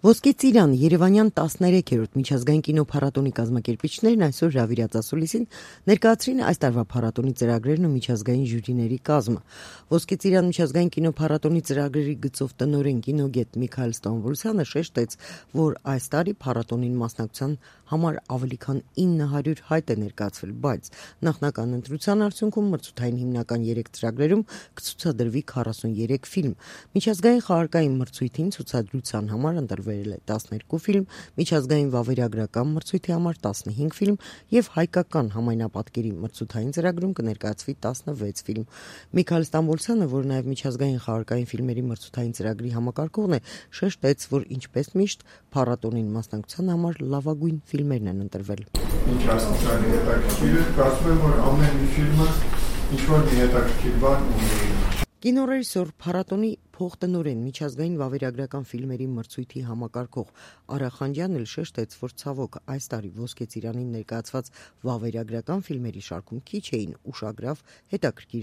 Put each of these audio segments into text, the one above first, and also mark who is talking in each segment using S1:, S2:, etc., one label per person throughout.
S1: Ոսկե ծիրան Երևանյան 13-րդ միջազգային կինոփառատոնի կազմակերպիչներն այսօր հրավիրած ասուլիսին ներկայացրին այս տարվա փառատոնի ծրագրերն ու միջազգային ժյուրիների կազմը։ Ոսկե ծիրան միջազգային կինոփառատոնի ծրագրերի գծով տնօրեն կինոգետ Միքայել Ստամբոլցյանը շեշտեց, որ այս տարի փառատոնին մասնակցության համար ավելի քան 900 հայտ է ներկայացվել, բայց նախնական ընտրության արդյունքում մրցութային հիմնական 3 ծրագրերում կցուցադրվի 43 ֆիլմ։ Միջազգային խաղարկային մրցույթին ցուցադրության համար ընտրվել է 12 ֆիլմ, միջազգային վավերագրական մրցույթի համար 15 ֆիլմ եւ հայկական համայնապատկերի մրցութային ծրագրում կներկայացվի 16 ֆիլմ։ Միքայել Ստամբոլցյանը, որ նաեւ միջազգային խաղարկային ֆիլմերի մրցութային ծրագրի համակարգողն է, շեշտեց, որ ինչպես միշտ փառատոնին մասնակցության համար լավագույն ֆիլմերն են ընտրվել։
S2: Ինչ ասացան հետաքրքիր է, կարծում եմ, որ ամեն մի ֆիլմը ինչ-որ մի հետաքրքիր բան ունի։
S1: Կինոռեժիսոր, փառատոնի փոխտնօրեն, միջազգային վավերագրական ֆիլմերի մրցույթի համակարգող Արա Խանջյանն էլ շեշտեց, որ ցավոք այս տարի Ոսկե ծիրանին ներկայացված վավերագրական ֆիլմերի շարքում քիչ էին ուշագրավ հետաքրքիր։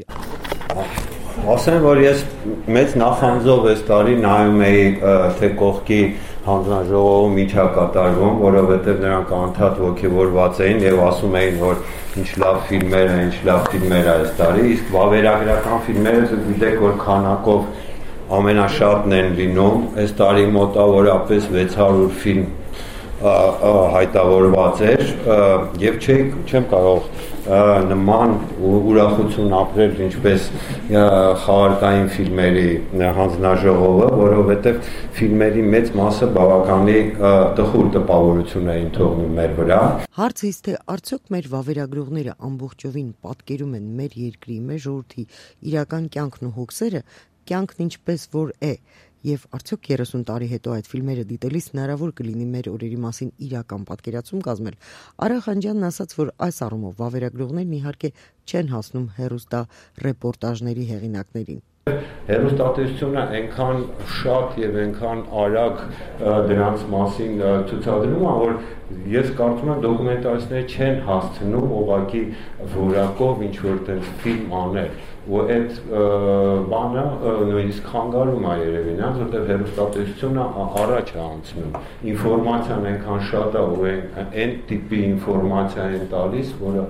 S3: Ասեմ, որ ես մեծ նախանձով այս տարի նայում էի թե կողքի հանձնաժողովում ինչ է կատարվում, որովհետև նրանք անդադ ոգևորված էին եւ ասում էին, որ ինչ լավ ֆիլմեր է, ինչ լավ ֆիլմեր է այս տարի, իսկ վավերագրական ֆիլմերը գիտեք, որ քանակով ամենաշատն են լինում, այս տարի մոտավորապես 600 ֆիլմ հայտավորված էր եւ չեմ կարող նման ուրախություն ապրել ինչպես խաղարկային ֆիլմերի հանձնաժողովը, որովհետեւ ֆիլմերի մեծ մասը բավականի տխուր տպավորություն էին թողնում մեր վրա։
S1: Հարցից թե արդյոք մեր վավերագրողները ամբողջովին պատկերում են մեր երկրի, մեր ժողովրդի իրական կյանքն ու հոգսերը, կյանքն ինչպես որ է, եւ արդյոք 30 տարի հետո այդ ֆիլմերը դիտելիս հնարավոր կլինի մեր օրերի մասին իրական պատկերացում կազմել։ Արա Խանջյանն ասաց, որ այս առումով վավերագրողներն իհարկե չեն հասնում հեռուստա ռեպորտաժների հեղինակներին։
S3: Հեռուստատեսությունը այնքան շատ եւ այնքան արագ դրանց մասին ցուցադրում է, որ ես կարծում եմ դոկումենտալիստները չեն հասցնում ուղղակի որակով ինչ որ տես ֆիլմ անել, ու այդ բանը նույնիսկ խանգարում է երևի նրանց, որտեղ հեռուստատեսությունը առաջ է անցնում։ Ինֆորմացիան այնքան շատ է, ու այն տիպի ինֆորմացիա են տալիս, որը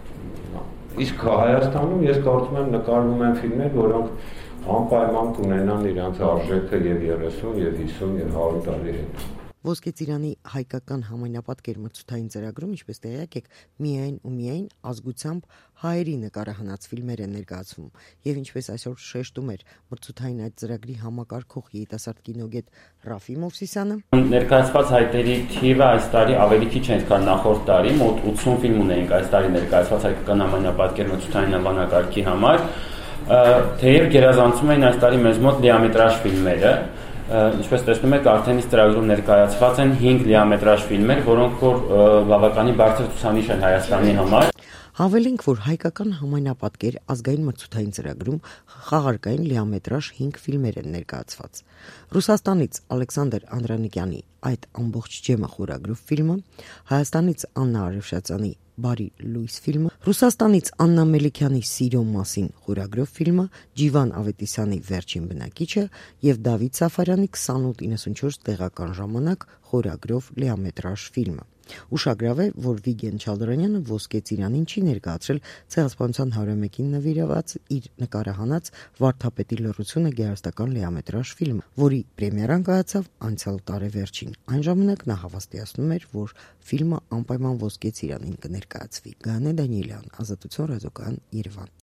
S3: իսկ Հայաստանում ես կարծում եմ նկարվում են ֆիլմեր, որոնք անպայման կունենան իրենց արժեքը եւ 30, եւ 50, եւ 100 տարի հետո։
S1: Ոսկե ծիրանի հայկական համայնապատկեր մրցութային ծրագրում, ինչպես տեղյակ եք, միայն ու միայն ազգությամբ հայերի նկարահանած ֆիլմեր են ներկայացվում, եւ ինչպես այսօր շեշտում էր մրցութային այդ ծրագրի համակարգող երիտասարդ կինոգետ Ռաֆի Մովսիսյանը,
S4: ներկայացված հայտերի թիվը այս տարի ավելի քիչ է, քան նախորդ տարի, մոտ 80 ֆիլմ ունեինք այս տարի ներկայացված հայկական համայնապատկեր մրցութային անվանակարգի համար, թեև գերազանցում էին այս տարի մեզ մոտ լիամետրաժ ֆիլմերը։ Ինչպես տեսնում եք, արդեն իսկ ծրագրում ներկայացված են 5 լիամետրաժ ֆիլմեր, որոնք որ բավականին բարձր ցուցանիշ են Հայաստանի համար։
S1: Հավելենք, որ հայկական համայնապատկեր ազգային մրցութային ծրագրում խաղարկային լիամետրաժ 5 ֆիլմեր են ներկայացված։ Ռուսաստանից Ալեքսանդր Անդրանիկյանի «Այդ ամբողջ ջեմը» խորագրով ֆիլմը, Հայաստանից Աննա Արևշացյանի «Բարի լույս» ֆիլմը, Ռուսաստանից Աննա Մելիքյանի «Սիրո մասին» խորագրով ֆիլմը, Ջիվան Ավետիսյանի «Վերջին բնակիչը» եւ Դավիթ Սաֆարյանի 2894 տեղական ժամանակ խորագրով լիամետրաժ ֆիլմը։ Ուշագրավ է, որ Վիգեն Չալդրանյանը Ոսկե ծիրանին չի ներկայացրել Ցեղասպանության 101-ին նվիրված իր նկարահանած Վարդապետի լռությունը գեղարվեստական լիամետրաժ ֆիլմը, որի պրեմիերան կայացավ անցյալ տարեվերջին։ Այն ժամանակ նա հավաստիացնում էր, որ ֆիլմը անպայման Ոսկե ծիրանին կներկայացվի։ Գայանե Դանիելյան, Ազատություն ռադիոկայան, Երևան։